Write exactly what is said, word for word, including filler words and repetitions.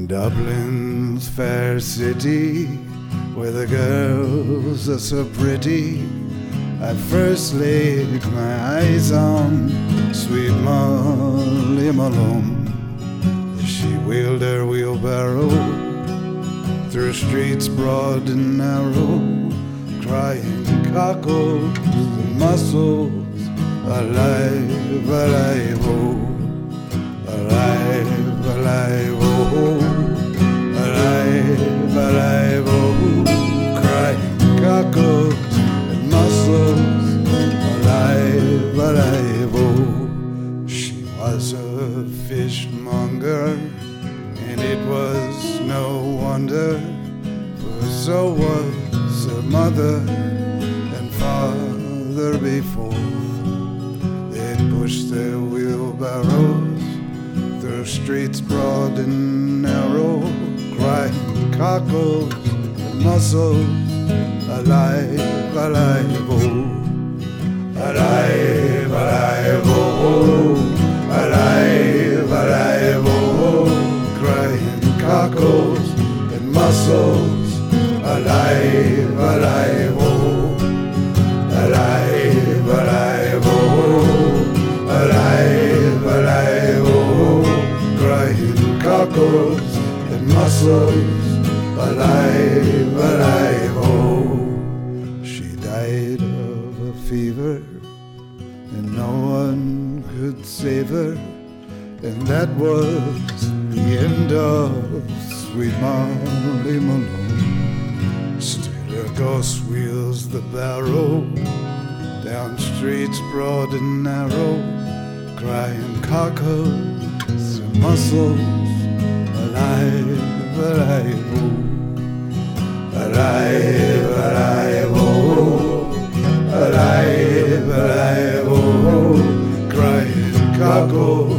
Dublin's fair city, where the girls are so pretty, I first laid my eyes on sweet Molly Malone. She wheeled her wheelbarrow through streets broad and narrow, crying cockles and mussels, alive, alive, oh, alive, alive, oh, alive, alive, oh, crying cockles and mussels, alive, alive, oh. She was a fishmonger, and it was no wonder, for so was her mother and father before. They'd pushed their wheelbarrows through streets broad and narrow, crying cockles and mussels, alive, alive, oh, alive, alive, oh, alive, alive, oh, crying cockles and mussels, alive, alive, oh, alive, alive, oh, alive, alive, oh, crying cockles and mussels, alive, alive, oh. She died of a fever, and no one could save her, and that was the end of sweet Molly Malone. Still her ghost wheels the barrow down streets broad and narrow, crying cockles and mussels, alive, alive, oh, alive, alive, oh, alive, alive, oh, crying cockles